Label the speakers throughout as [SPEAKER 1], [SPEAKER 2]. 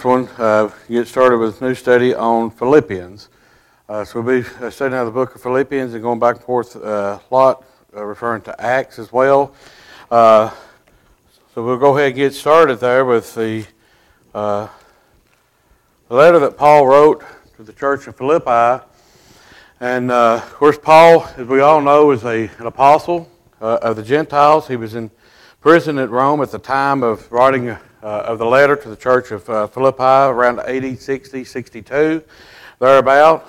[SPEAKER 1] first one, get started with a new study on Philippians. So we'll be studying out of the book of Philippians and going back and forth a lot, referring to Acts as well. So we'll go ahead and get started there with the letter that Paul wrote to the church of Philippi. And of course, Paul, as we all know, is an apostle of the Gentiles. He was in prison at Rome at the time of writing of the letter to the church of Philippi, around 80, 60, 62, thereabout.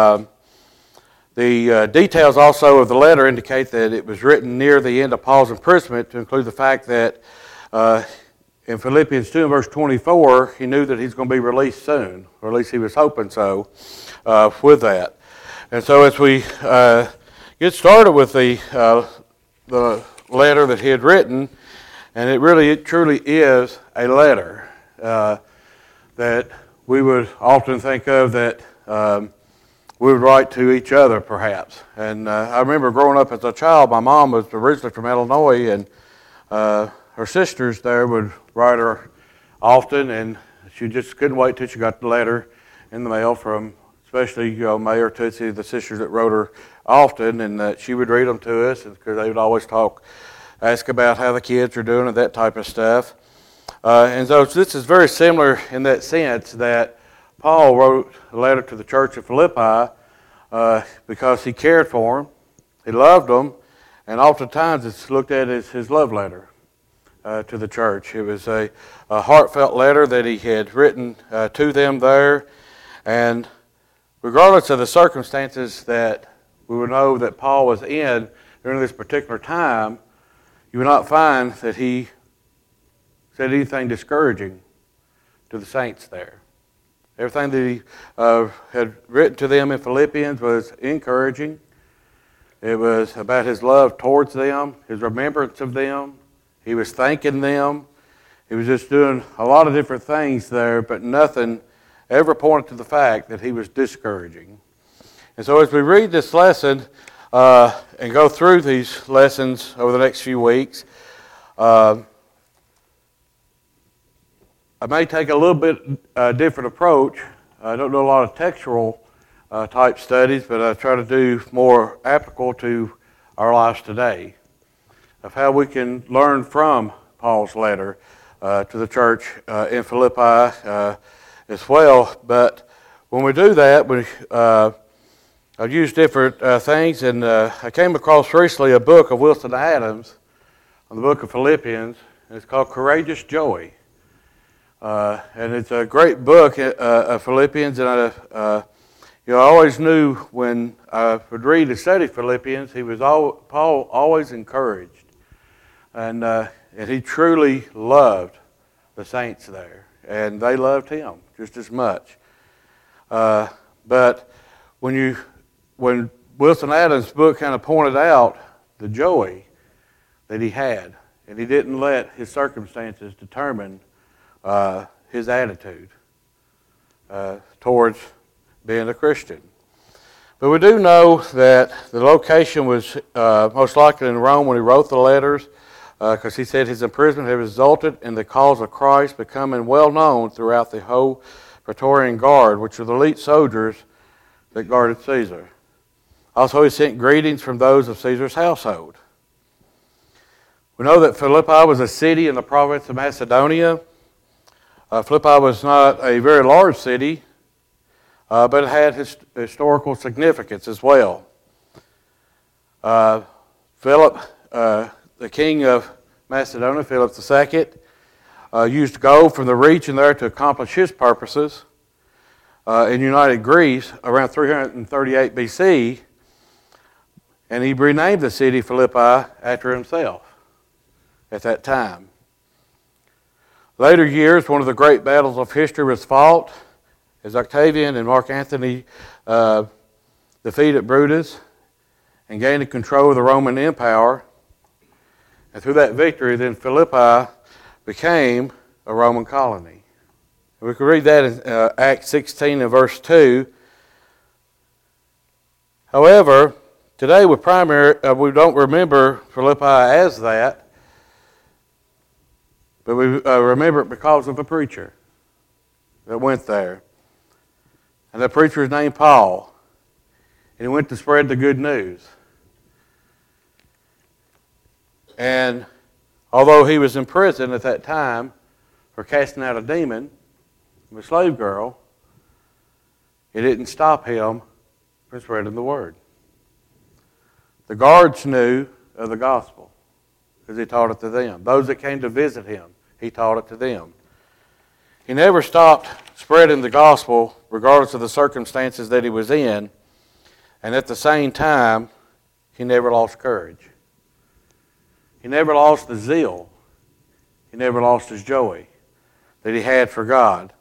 [SPEAKER 1] The details also of the letter indicate that it was written near the end of Paul's imprisonment, to include the fact that in Philippians 2 and verse 24, he knew that he's going to be released soon, or at least he was hoping so with that. And so as we get started with the letter that he had written, and it truly is a letter that we would often think of that we would write to each other, perhaps. And I remember growing up as a child, my mom was originally from Illinois, and her sisters there would write her often, and she just couldn't wait till she got the letter in the mail from, especially May or Tootsie, the sisters that wrote her often, and she would read them to us because they would always ask about how the kids are doing and that type of stuff. And so this is very similar in that sense that Paul wrote a letter to the church of Philippi because he cared for them, he loved them, and oftentimes it's looked at as his love letter to the church. It was a heartfelt letter that he had written to them there, and regardless of the circumstances that we would know that Paul was in during this particular time, you will not find that he said anything discouraging to the saints there. Everything that he had written to them in Philippians was encouraging. It was about his love towards them, his remembrance of them. He was thanking them. He was just doing a lot of different things there, but nothing ever pointed to the fact that he was discouraging. And so as we read this lesson, and go through these lessons over the next few weeks, I may take a little bit different approach. I don't do a lot of textual type studies, but I try to do more applicable to our lives today of how we can learn from Paul's letter to the church in Philippi as well. But when we do that, I've used different things, and I came across recently a book of Wilson Adams on the book of Philippians. It's called Courageous Joy. And it's a great book of Philippians, and I always knew when I would read and study Philippians, Paul always encouraged, and he truly loved the saints there, and they loved him just as much. But when Wilson Adams' book kind of pointed out the joy that he had, and he didn't let his circumstances determine his attitude towards being a Christian. But we do know that the location was most likely in Rome when he wrote the letters, because he said his imprisonment had resulted in the cause of Christ becoming well known throughout the whole Praetorian Guard, which were the elite soldiers that guarded Caesar. Also, he sent greetings from those of Caesar's household. We know that Philippi was a city in the province of Macedonia. Philippi was not a very large city, but it had historical significance as well. Philip, the king of Macedonia, Philip II, used gold from the region there to accomplish his purposes in united Greece around 338 BC, and he renamed the city Philippi after himself at that time. Later years, one of the great battles of history was fought as Octavian and Mark Antony defeated Brutus and gained control of the Roman Empire. And through that victory, then Philippi became a Roman colony. We can read that in Acts 16 and verse 2. However, today we don't remember Philippi as that, but we remember it because of a preacher. that went there. And the preacher was named Paul. And he went to spread the good news. And although he was in prison at that time for casting out a demon of a slave girl, it didn't stop him from spreading the word. The guards knew of the gospel because he taught it to them. Those that came to visit him, he taught it to them. He never stopped spreading the gospel regardless of the circumstances that he was in, and at the same time, he never lost courage. He never lost the zeal. He never lost his joy that he had for God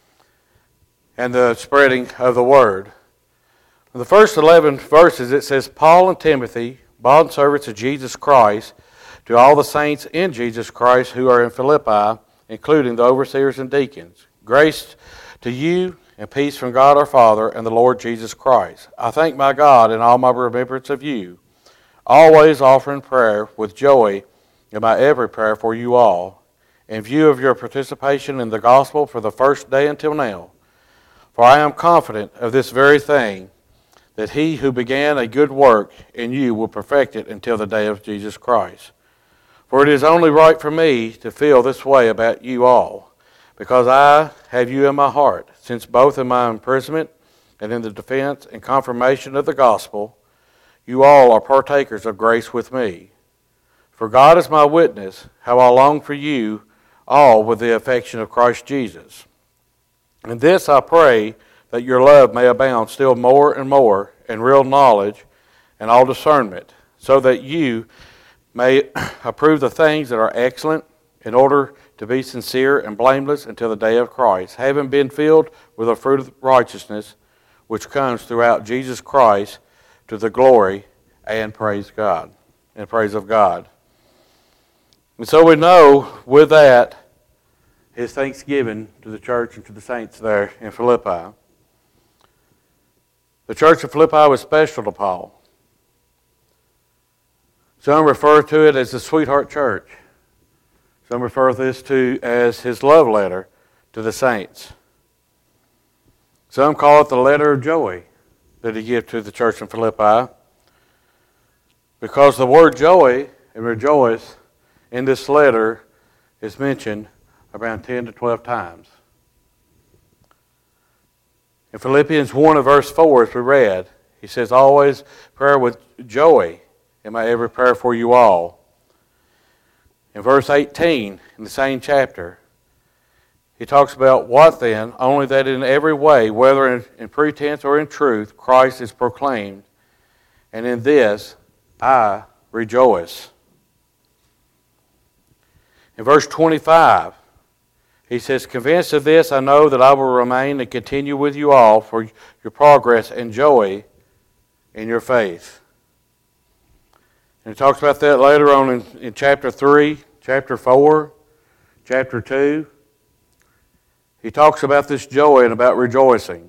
[SPEAKER 1] and the spreading of the word. In the first 11 verses, it says, Paul and Timothy, bondservants of Jesus Christ, to all the saints in Jesus Christ who are in Philippi, including the overseers and deacons. Grace to you and peace from God our Father and the Lord Jesus Christ. I thank my God in all my remembrance of you, always offering prayer with joy in my every prayer for you all, in view of your participation in the gospel from the first day until now. For I am confident of this very thing, that he who began a good work in you will perfect it until the day of Jesus Christ. For it is only right for me to feel this way about you all, because I have you in my heart, since both in my imprisonment and in the defense and confirmation of the gospel, you all are partakers of grace with me. For God is my witness, how I long for you all with the affection of Christ Jesus. And this I pray, that your love may abound still more and more in real knowledge and all discernment, so that you may approve the things that are excellent, in order to be sincere and blameless until the day of Christ, having been filled with the fruit of righteousness, which comes throughout Jesus Christ, to the glory and praise God, and praise of God. And so we know with that his thanksgiving to the church and to the saints there in Philippi. The church of Philippi was special to Paul. Some refer to it as the sweetheart church. Some refer to this to as his love letter to the saints. Some call it the letter of joy that he gave to the church in Philippi, because the word joy and rejoice in this letter is mentioned around 10 to 12 times. In Philippians 1 and verse 4, as we read, he says, always prayer with joy in my every prayer for you all. In verse 18, in the same chapter, he talks about what then? Only that in every way, whether in pretense or in truth, Christ is proclaimed, and in this I rejoice. In verse 25, he says, convinced of this, I know that I will remain and continue with you all for your progress and joy in your faith. And he talks about that later on in chapter 3, chapter 4, chapter 2. He talks about this joy and about rejoicing.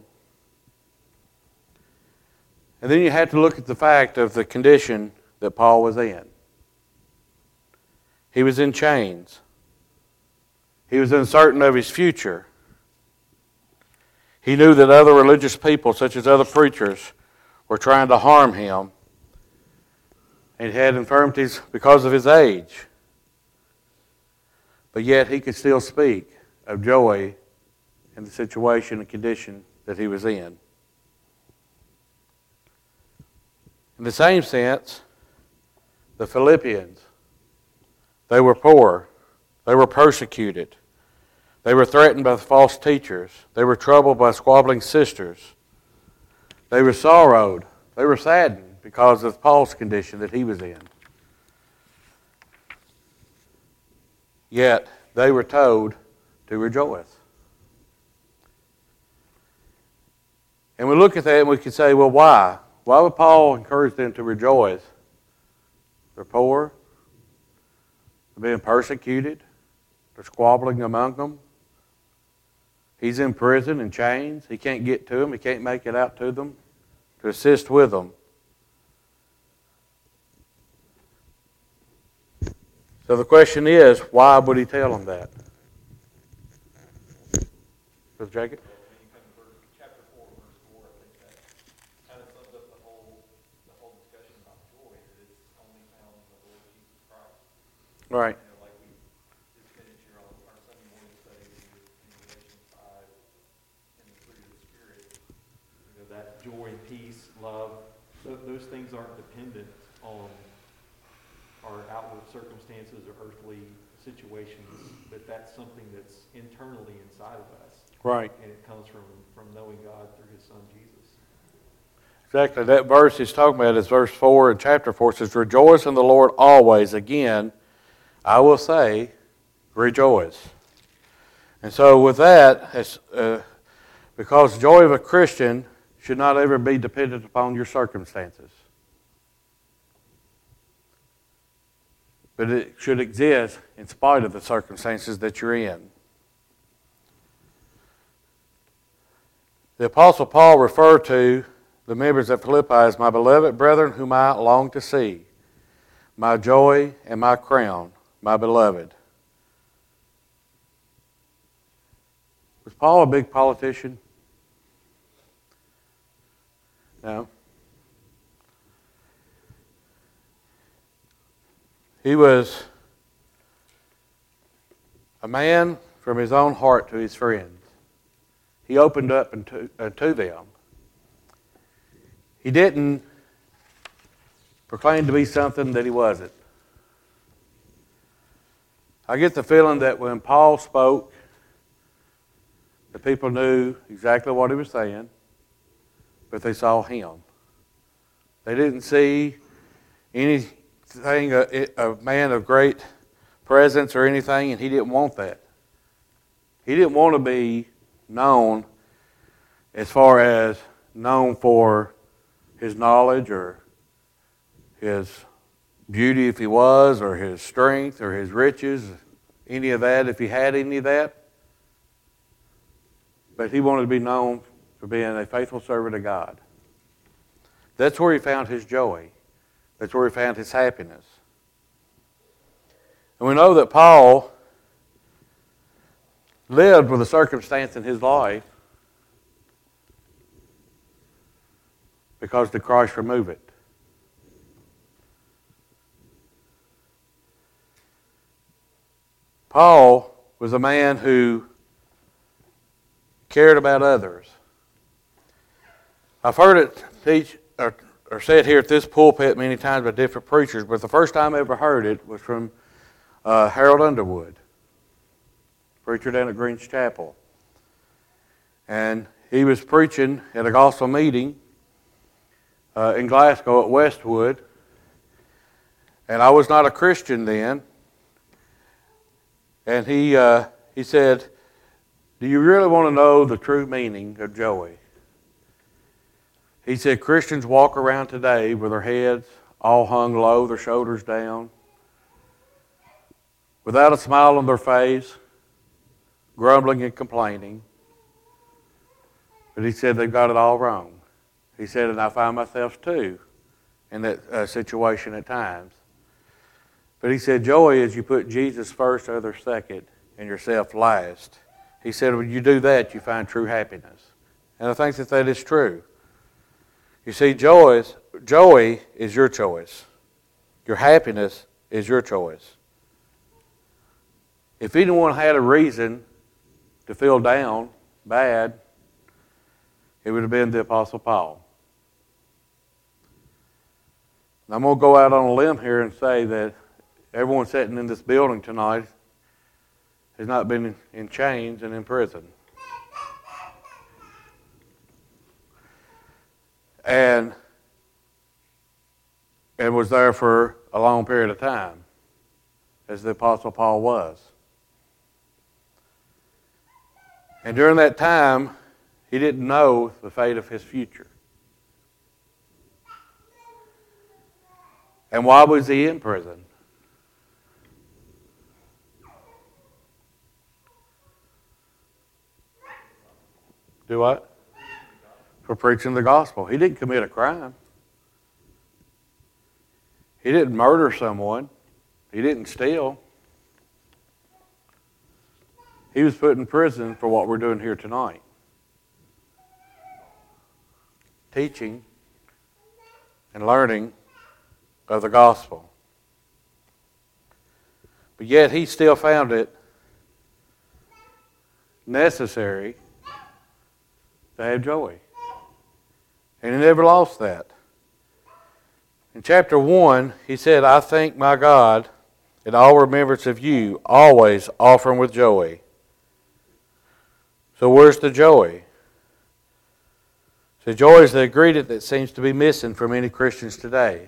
[SPEAKER 1] And then you have to look at the fact of the condition that Paul was in. He was in chains. He was uncertain of his future. He knew that other religious people, such as other preachers, were trying to harm him. And he had infirmities because of his age. But yet he could still speak of joy in the situation and condition that he was in. In the same sense, the Philippians, they were poor. They were persecuted. They were threatened by false teachers. They were troubled by squabbling sisters. They were sorrowed. They were saddened because of Paul's condition that he was in. Yet they were told to rejoice. And we look at that and we can say, well, why? Why would Paul encourage them to rejoice? They're poor. They're being persecuted. They're squabbling among them. He's in prison in chains. He can't get to them. He can't make it out to them to assist with them. So the question is, why would he tell them that? Brother Jacob?
[SPEAKER 2] When you come to chapter 4, verse 4, I think that kind of sums up the whole discussion about joy, that it's only found in the Lord Jesus Christ.
[SPEAKER 1] Right.
[SPEAKER 2] You know, like we just finished here on our Sunday morning study in Galatians 5 and the fruit of the Spirit. You know, that joy, peace, love, those things aren't dependent on our outward circumstances or earthly situations, but that's something that's internally inside of us.
[SPEAKER 1] Right.
[SPEAKER 2] And it comes from knowing God through His Son Jesus.
[SPEAKER 1] Exactly. That verse he's talking about is verse 4 in chapter 4. It says, rejoice in the Lord always. Again, I will say, rejoice. And so with that, because the joy of a Christian should not ever be dependent upon your circumstances. But it should exist in spite of the circumstances that you're in. The Apostle Paul referred to the members at Philippi as my beloved brethren whom I long to see, my joy and my crown, my beloved. Was Paul a big politician? No. He was a man from his own heart to his friends. He opened up to them. He didn't proclaim to be something that he wasn't. I get the feeling that when Paul spoke, the people knew exactly what he was saying, but they saw him. They didn't see anything, a man of great presence or anything, and he didn't want that. He didn't want to be known as far as known for his knowledge or his beauty if he was, or his strength or his riches, any of that, if he had any of that. But he wanted to be known for being a faithful servant of God. That's where he found his joy. That's where he found his happiness. And we know that Paul lived with a circumstance in his life because did Christ remove it? Paul was a man who cared about others. I've heard it teach or said here at this pulpit many times by different preachers, but the first time I ever heard it was from Harold Underwood, preacher down at Green's Chapel. And he was preaching at a gospel meeting in Glasgow at Westwood. And I was not a Christian then. And he said, do you really want to know the true meaning of joy? He said, Christians walk around today with their heads all hung low, their shoulders down, without a smile on their face, grumbling and complaining. But he said they've got it all wrong. He said, and I find myself too in that situation at times. But he said, joy is you put Jesus first, others second, and yourself last. He said, when you do that, you find true happiness. And I think that is true. You see, joy is your choice. Your happiness is your choice. If anyone had a reason to feel down, bad, it would have been the Apostle Paul. And I'm going to go out on a limb here and say that everyone sitting in this building tonight has not been in chains and in prison. And was there for a long period of time, as the Apostle Paul was. And during that time, he didn't know the fate of his future. And why was he in prison? Do what? For preaching the gospel. He didn't commit a crime. He didn't murder someone. He didn't steal. He was put in prison for what we're doing here tonight. Teaching and learning of the gospel. But yet he still found it necessary to have joy. And he never lost that. In chapter 1, he said, I thank my God in all remembrance of you, always offering with joy. So where's the joy? So joy is the ingredient that seems to be missing for many Christians today.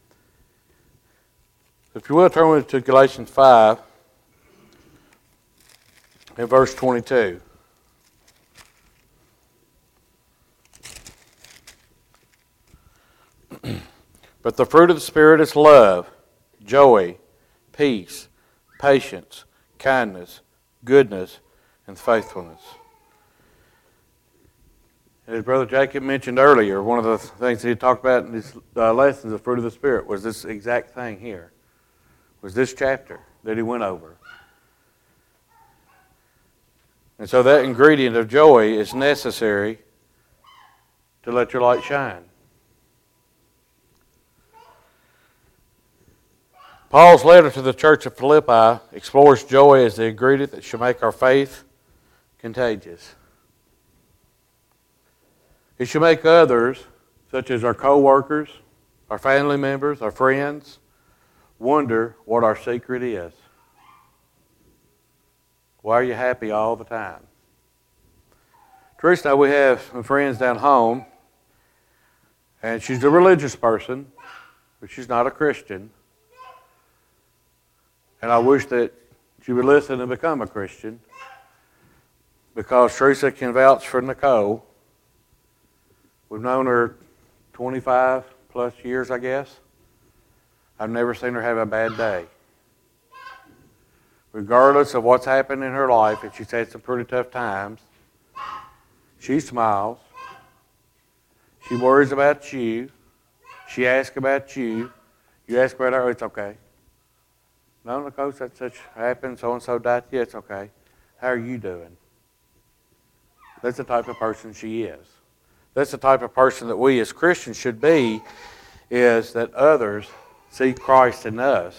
[SPEAKER 1] If you will, turn with to Galatians 5 and verse 22. But the fruit of the Spirit is love, joy, peace, patience, kindness, goodness, and faithfulness. As Brother Jacob mentioned earlier, one of the things that he talked about in his lessons, the fruit of the Spirit, was this exact thing here. Was this chapter that he went over. And so that ingredient of joy is necessary to let your light shine. Paul's letter to the church of Philippi explores joy as the ingredient that should make our faith contagious. It should make others, such as our co-workers, our family members, our friends, wonder what our secret is. Why are you happy all the time? Teresa and I, we have some friends down home, and she's a religious person, but she's not a Christian. And I wish that she would listen and become a Christian, because Teresa can vouch for Nicole. We've known her 25 plus years, I guess. I've never seen her have a bad day. Regardless of what's happened in her life, and she's had some pretty tough times, she smiles. She worries about you. She asks about you. You ask about her, it's okay. No, Nicole, such happened, so-and-so died. Yeah, it's okay. How are you doing? That's the type of person she is. That's the type of person that we as Christians should be, is that others see Christ in us.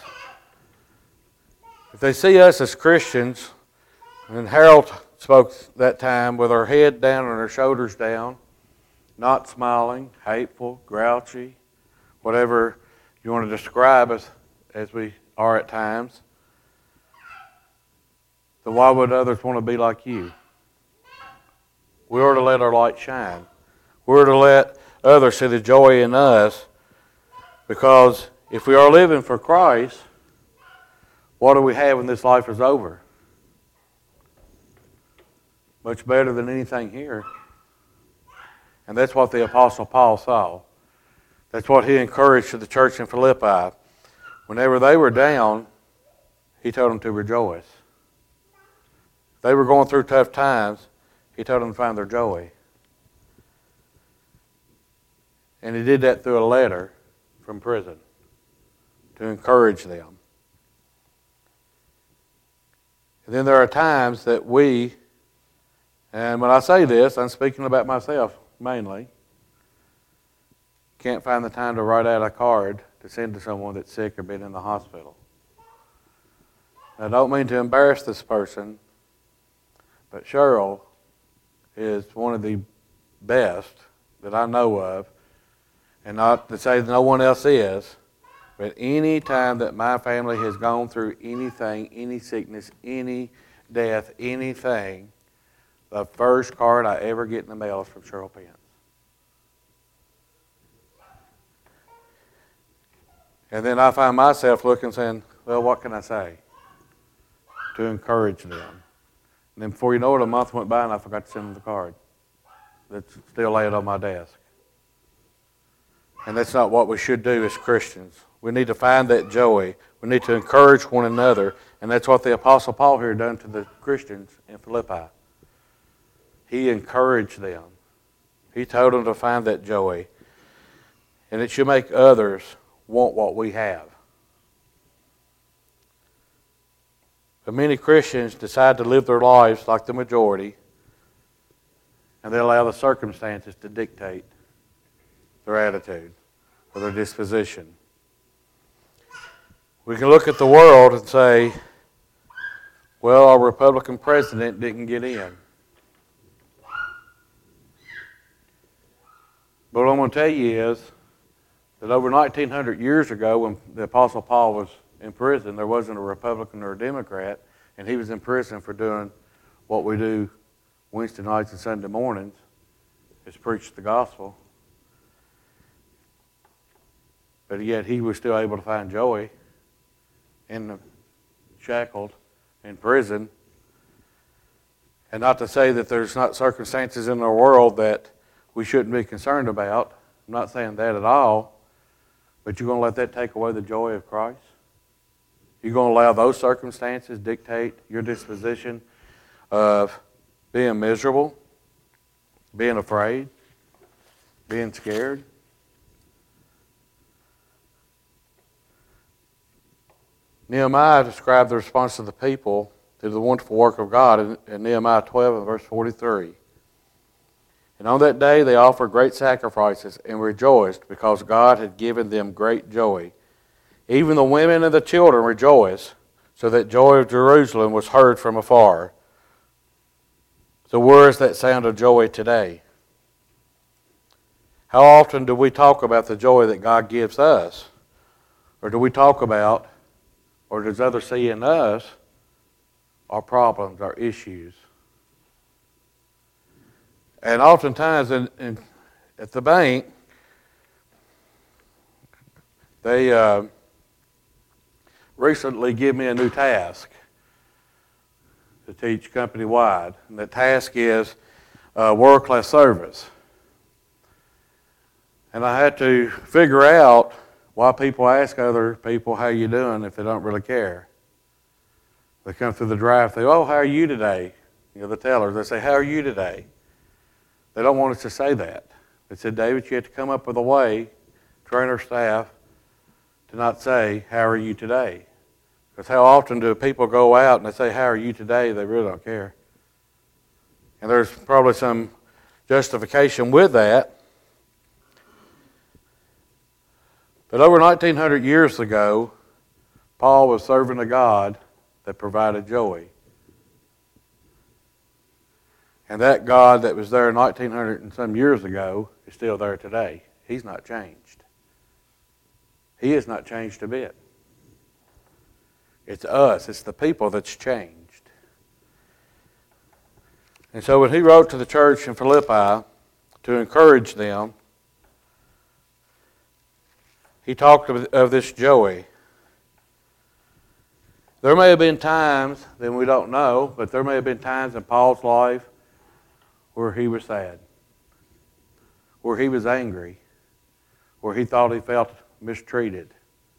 [SPEAKER 1] If they see us as Christians, and Harold spoke that time with her head down and her shoulders down, not smiling, hateful, grouchy, whatever you want to describe us as we are at times, then why would others want to be like you? We are to let our light shine. We're to let others see the joy in us, because if we are living for Christ, what do we have when this life is over? Much better than anything here. And that's what the Apostle Paul saw. That's what he encouraged to the church in Philippi. Whenever they were down, he told them to rejoice. If they were going through tough times, he told them to find their joy. And he did that through a letter from prison to encourage them. And then there are times that we, and when I say this, I'm speaking about myself mainly, can't find the time to write out a card to send to someone that's sick or been in the hospital. I don't mean to embarrass this person, but Cheryl is one of the best that I know of, and not to say that no one else is, but any time that my family has gone through anything, any sickness, any death, anything, the first card I ever get in the mail is from Cheryl Pence. And then I find myself looking and saying, well, what can I say to encourage them? And then before you know it, a month went by and I forgot to send them the card that's still laying on my desk. And that's not what we should do as Christians. We need to find that joy. We need to encourage one another. And that's what the Apostle Paul here done to the Christians in Philippi. He encouraged them. He told them to find that joy. And it should make others want what we have. But many Christians decide to live their lives like the majority, and they allow the circumstances to dictate their attitude or their disposition. We can look at the world and say, well, our Republican president didn't get in. But what I'm going to tell you is that over 1900 years ago, when the Apostle Paul was in prison, there wasn't a Republican or a Democrat, and he was in prison for doing what we do Wednesday nights and Sunday mornings, is preach the gospel. But yet he was still able to find joy in the shackled, in prison. And not to say that there's not circumstances in our world that we shouldn't be concerned about. I'm not saying that at all. But you're going to let that take away the joy of Christ? You're going to allow those circumstances dictate your disposition of being miserable, being afraid, being scared? Nehemiah described the response of the people to the wonderful work of God in Nehemiah 12 and verse 43. And on that day they offered great sacrifices and rejoiced because God had given them great joy. Even the women and the children rejoiced, so that joy of Jerusalem was heard from afar. So where is that sound of joy today? How often do we talk about the joy that God gives us? Or do we talk about, or does others see in us, our problems, our issues? And oftentimes at the bank, they recently give me a new task to teach company-wide. And the task is world-class service. And I had to figure out why people ask other people, how you doing, if they don't really care. They come through the drive-thru, oh, how are you today? You know, the tellers, they say, how are you today? They don't want us to say that. They said, David, you have to come up with a way, train our staff, to not say, how are you today? Because how often do people go out and they say, how are you today? They really don't care. And there's probably some justification with that. But over 1900 years ago, Paul was serving a God that provided joy. And that God that was there 1900 and some years ago is still there today. He's not changed. He has not changed a bit. It's us, it's the people that's changed. And so when he wrote to the church in Philippi to encourage them, he talked of this joy. There may have been times that we don't know, but there may have been times in Paul's life where he was sad, where he was angry, where he thought he felt mistreated.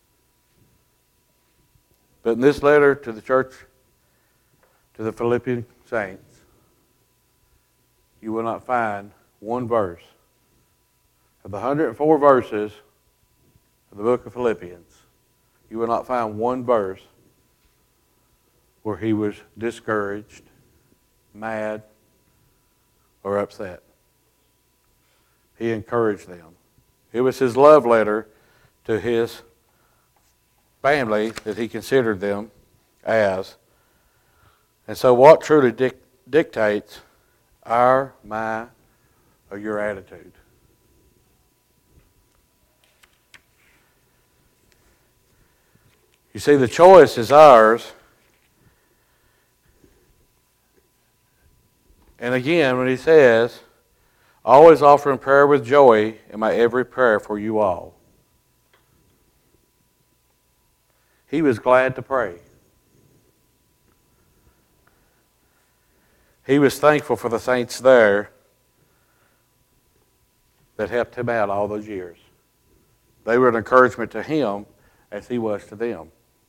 [SPEAKER 1] But in this letter to the church, to the Philippian saints, you will not find one verse of the 104 verses of the book of Philippians. You will not find one verse where he was discouraged, mad, or upset. He encouraged them. It was his love letter to his family that he considered them as. And so what truly dictates our, my, or your attitude? You see, the choice is ours. And again, when he says, always offering prayer with joy in my every prayer for you all. He was glad to pray. He was thankful for the saints there that helped him out all those years. They were an encouragement to him as he was to them.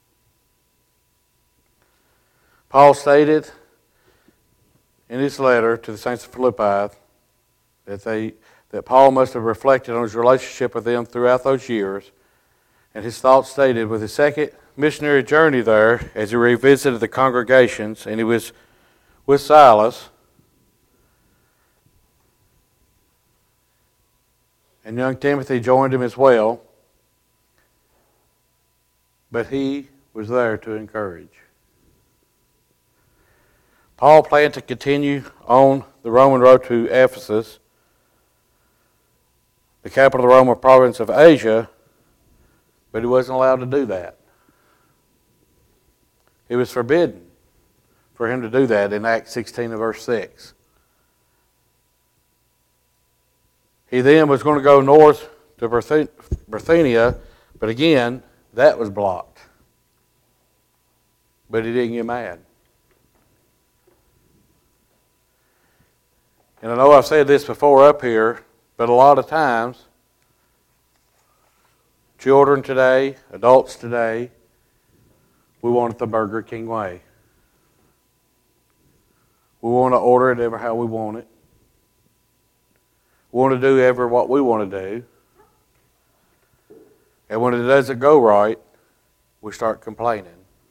[SPEAKER 1] Paul stated in his letter to the saints of Philippi that Paul must have reflected on his relationship with them throughout those years, and his thoughts stated with his second missionary journey there, as he revisited the congregations, and he was with Silas, and young Timothy joined him as well, but he was there to encourage. Paul planned to continue on the Roman road to Ephesus, the capital of the Roman province of Asia, but he wasn't allowed to do that. It was forbidden for him to do that in Acts 16 and verse 6. He then was going to go north to Bithynia, but again, that was blocked. But he didn't get mad. And I know I've said this before up here, but a lot of times, children today, adults today, we want it the Burger King way. We want to order it ever how we want it. We want to do ever what we want to do. And when it doesn't go right, we start complaining.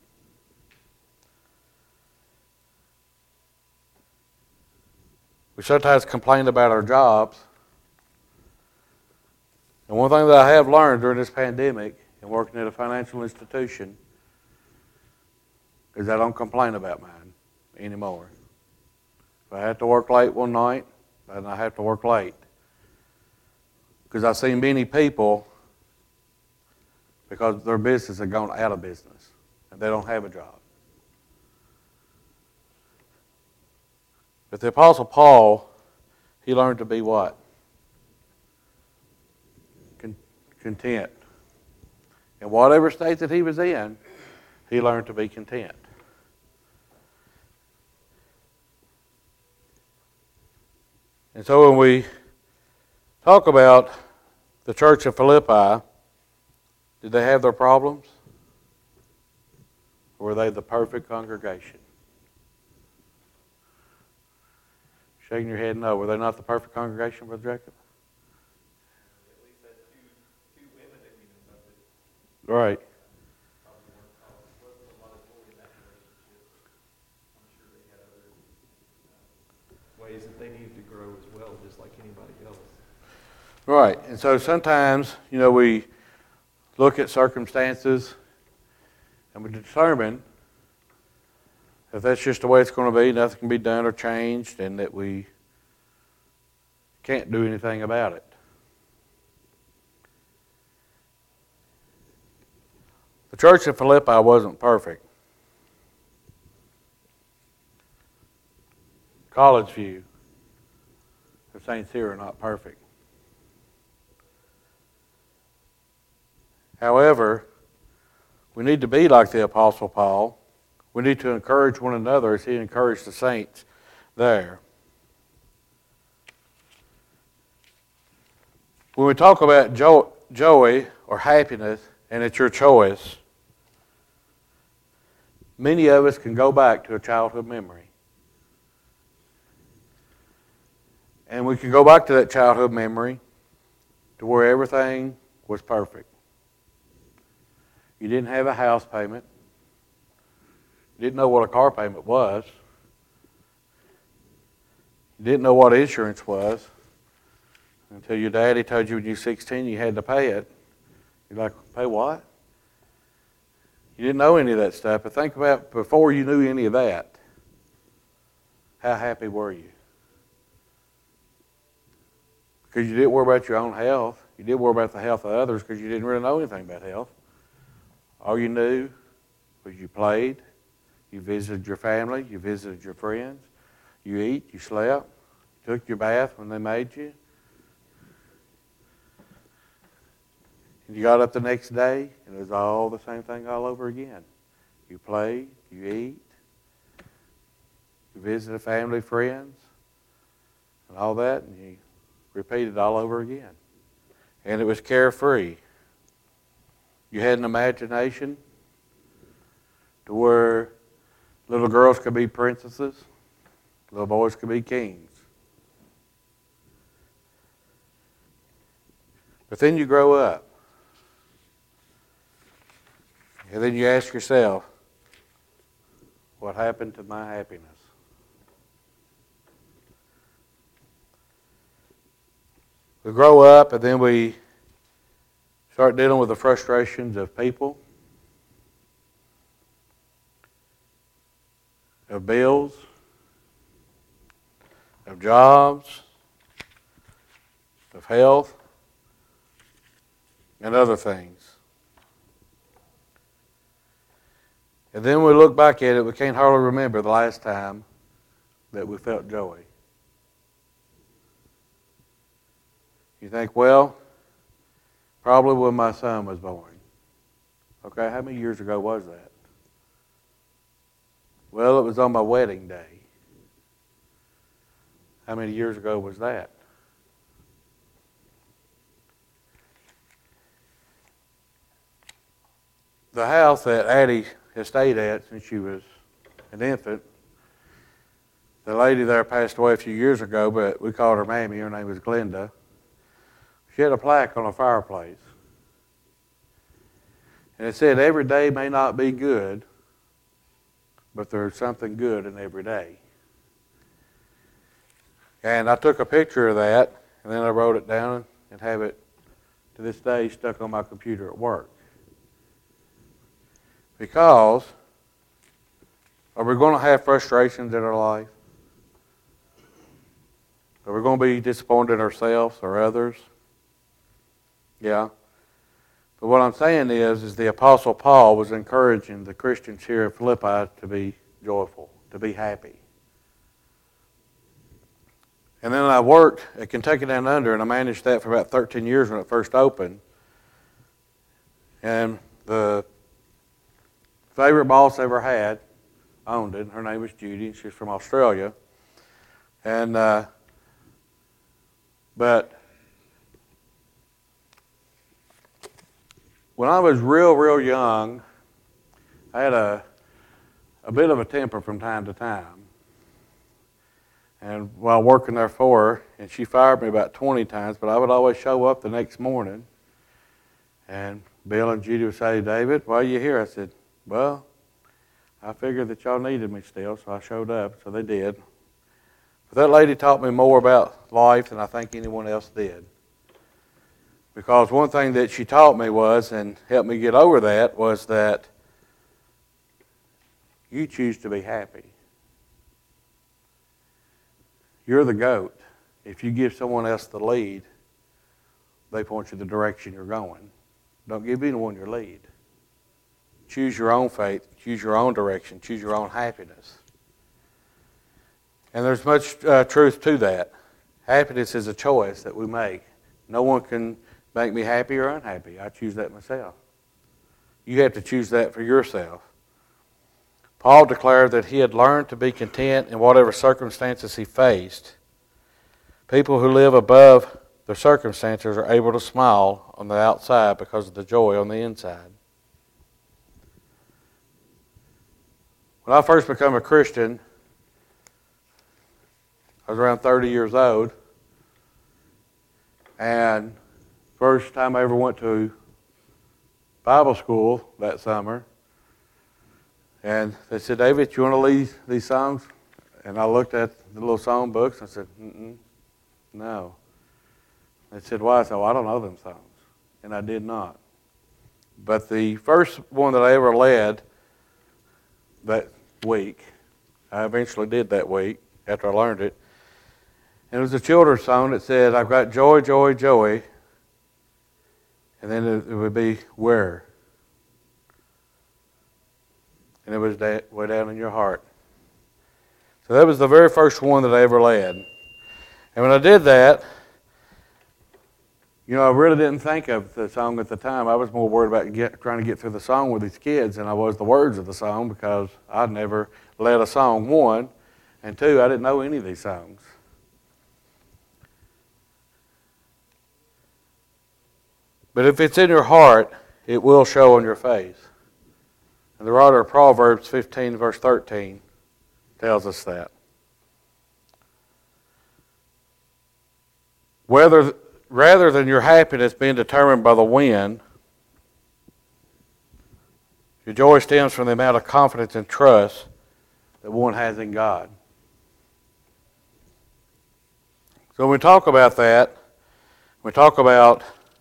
[SPEAKER 1] We sometimes complain about our jobs. And one thing that I have learned during this pandemic and working at a financial institution is I don't complain about mine anymore. If I have to work late one night, then I have to work late. Because I've seen many people, because their business has gone out of business and they don't have a job. But the Apostle Paul, he learned to be what? Content. In whatever state that he was in, he learned to be content. And so when we talk about the church of Philippi, did they have their problems? Or were they the perfect congregation? Shaking your head no. Were they not the perfect congregation, Brother Jacob?
[SPEAKER 2] At least had two women that we know of that
[SPEAKER 1] Right.
[SPEAKER 2] probably wasn't a lot of joy in that relationship. I'm sure they had other ways that they needed to grow as well, just like anybody else.
[SPEAKER 1] Right. And so sometimes, we look at circumstances and we determine if that's just the way it's going to be, nothing can be done or changed, and that we can't do anything about it. The church of Philippi wasn't perfect. College view, the saints here are not perfect. However, we need to be like the Apostle Paul. We need to encourage one another as he encouraged the saints there. When we talk about joy or happiness, and it's your choice, many of us can go back to a childhood memory. And we can go back to that childhood memory to where everything was perfect. You didn't have a house payment. You didn't know what a car payment was. You didn't know what insurance was until your daddy told you when you were 16 you had to pay it. You're like, pay what? You didn't know any of that stuff, but think about before you knew any of that, how happy were you? Because you didn't worry about your own health. You didn't worry about the health of others because you didn't really know anything about health. All you knew was you played, you visited your family, you visited your friends, you eat, you slept, took your bath when they made you. And you got up the next day, and it was all the same thing all over again. You played, you eat, you visited family, friends, and all that, and you repeated all over again. And it was carefree. You had an imagination to where little girls could be princesses, little boys could be kings. But then you grow up. And then you ask yourself, what happened to my happiness? We grow up and then we start dealing with the frustrations of people, of bills, of jobs, of health, and other things. And then we look back at it, we can't hardly remember the last time that we felt joy. You think, well, probably when my son was born. Okay, how many years ago was that? Well, it was on my wedding day. How many years ago was that? The house that Addie has stayed at since she was an infant, the lady there passed away a few years ago, but we called her Mammy. Her name was Glenda. She had a plaque on a fireplace. And it said, every day may not be good, but there's something good in every day. And I took a picture of that, and then I wrote it down and have it to this day stuck on my computer at work. Because are we going to have frustrations in our life? Are we going to be disappointed in ourselves or others? Yeah. But what I'm saying is the Apostle Paul was encouraging the Christians here at Philippi to be joyful, to be happy. And then I worked at Kentucky Down Under, and I managed that for about 13 years when it first opened. And the favorite boss I ever had owned it. Her name was Judy. She's from Australia. And but when I was real young, I had a bit of a temper from time to time. And while working there for her, and she fired me about 20 times, but I would always show up the next morning. And Bill and Judy would say, David, why are you here? I said, well, I figured that y'all needed me still, so I showed up. So they did. But that lady taught me more about life than I think anyone else did. Because one thing that she taught me was, and helped me get over that, was that you choose to be happy. You're the goat. If you give someone else the lead, they point you the direction you're going. Don't give anyone your lead. Choose your own fate. Choose your own direction. Choose your own happiness. And there's much truth to that. Happiness is a choice that we make. No one can make me happy or unhappy. I choose that myself. You have to choose that for yourself. Paul declared that he had learned to be content in whatever circumstances he faced. People who live above their circumstances are able to smile on the outside because of the joy on the inside. When I first became a Christian, I was around 30 years old, and first time I ever went to Bible school that summer, and they said, David, you want to lead these songs? And I looked at the little song books and I said, no. They said, why? I said, well, I don't know them songs. And I did not. But the first one that I ever led that week, I eventually did that week after I learned it. And it was a children's song that said, I've got joy, joy, joy. And then it would be where? And it was way down in your heart. So that was the very first one that I ever led. And when I did that, I really didn't think of the song at the time. I was more worried about trying to get through the song with these kids than I was the words of the song, because I'd never led a song, one, and two, I didn't know any of these songs. But if it's in your heart, it will show on your face. And the writer of Proverbs 15, verse 13, tells us that. Rather than your happiness being determined by the wind, Your joy stems from the amount of confidence and trust that one has in God. So when we talk about that, we talk about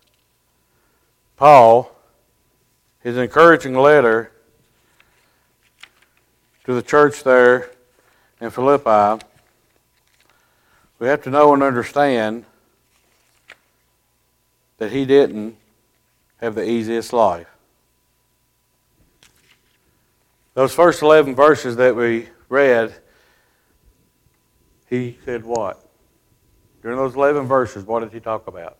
[SPEAKER 1] Paul, his encouraging letter to the church there in Philippi, we have to know and understand that he didn't have the easiest life. Those first 11 verses that we read, he said what? During those 11 verses, what did he talk about?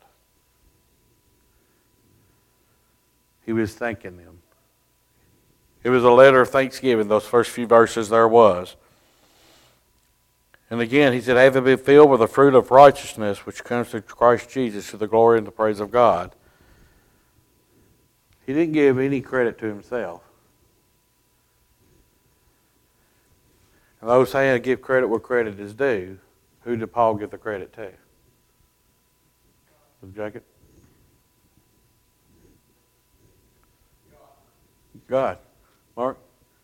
[SPEAKER 1] He was thanking them. It was a letter of thanksgiving, those first few verses there was. And again, he said, having been filled with the fruit of righteousness which comes through Christ Jesus to the glory and the praise of God. He didn't give any credit to himself. And those saying give credit where credit is due, who did Paul give the credit to? Jacob? God. Mark?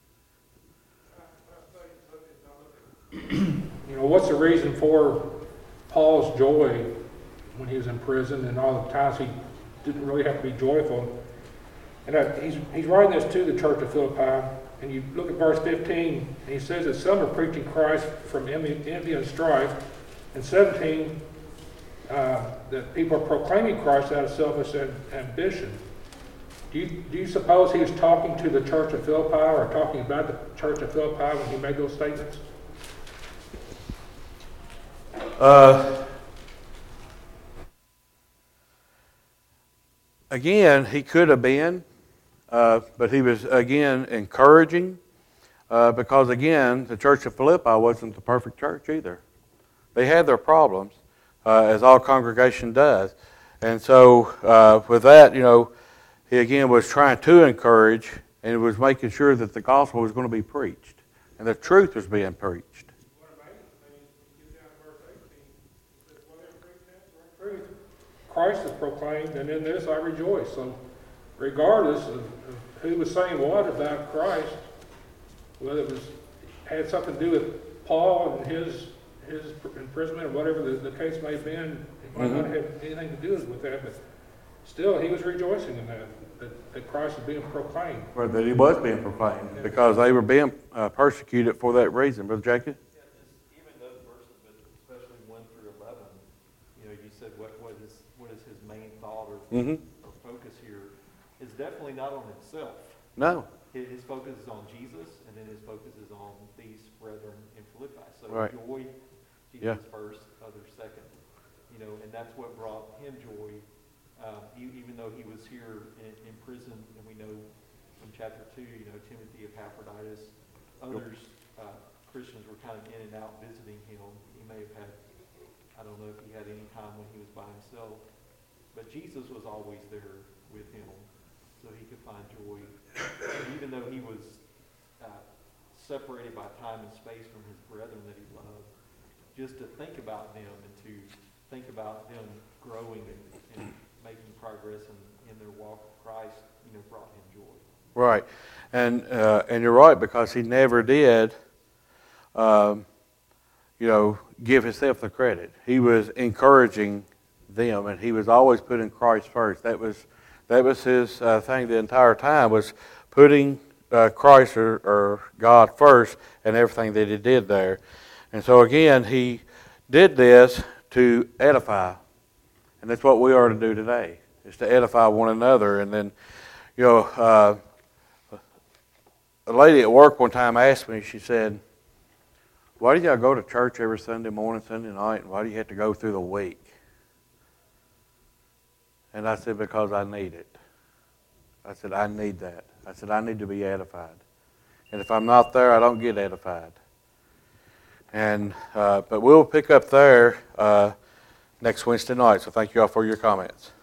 [SPEAKER 3] What's the reason for Paul's joy when he was in prison and all the times he didn't really have to be joyful? And he's writing this to the church of Philippi, and you look at verse 15, and he says that some are preaching Christ from envy and strife, and 17, that people are proclaiming Christ out of selfish ambition. Do you suppose he was talking to the church of Philippi or talking about the church of Philippi when he made those statements?
[SPEAKER 1] Again, he could have been, but he was, again, encouraging, because, again, the church of Philippi wasn't the perfect church either. They had their problems, as all congregation does. And so with that, he, again, was trying to encourage, and was making sure that the gospel was going to be preached, and the truth was being preached.
[SPEAKER 3] Christ is proclaimed, and in this I rejoice. So regardless of who was saying what about Christ, whether it had something to do with Paul and his imprisonment or whatever the case may have been, it might not have anything to do with that, but still he was rejoicing in that Christ was being proclaimed.
[SPEAKER 1] Or that he was being proclaimed, because they were being persecuted for that reason. Brother Jacob?
[SPEAKER 2] Even those verses, but especially 1 through 11, you said what is his main thought or focus here is definitely not on himself.
[SPEAKER 1] No.
[SPEAKER 2] His focus is on Jesus, and then his focus is on these brethren in Philippi. So
[SPEAKER 1] right.
[SPEAKER 2] Joy, Jesus first, others second. And that's what brought him joy, even though he was here in prison, and we know from chapter 2, Timothy, Epaphroditus, others, Christians were kind of in and out visiting him. He may have had, I don't know if he had any time when he was by himself, but Jesus was always there with him, so he could find joy. Even though he was separated by time and space from his brethren that he loved, just to think about them and to think about them growing and making progress in their walk with Christ, brought him joy.
[SPEAKER 1] Right, and you're right, because he never did, give himself the credit. He was encouraging them, and he was always putting Christ first. That was his thing the entire time, was putting Christ or God first in everything that he did there. And so again, he did this to edify, and that's what we are to do today, is to edify one another. And then, a lady at work one time asked me, she said, why do y'all go to church every Sunday morning, Sunday night, and why do you have to go through the week? And I said, because I need it. I said, I need that. I said, I need to be edified. And if I'm not there, I don't get edified. And but we'll pick up there next Wednesday night. So thank you all for your comments.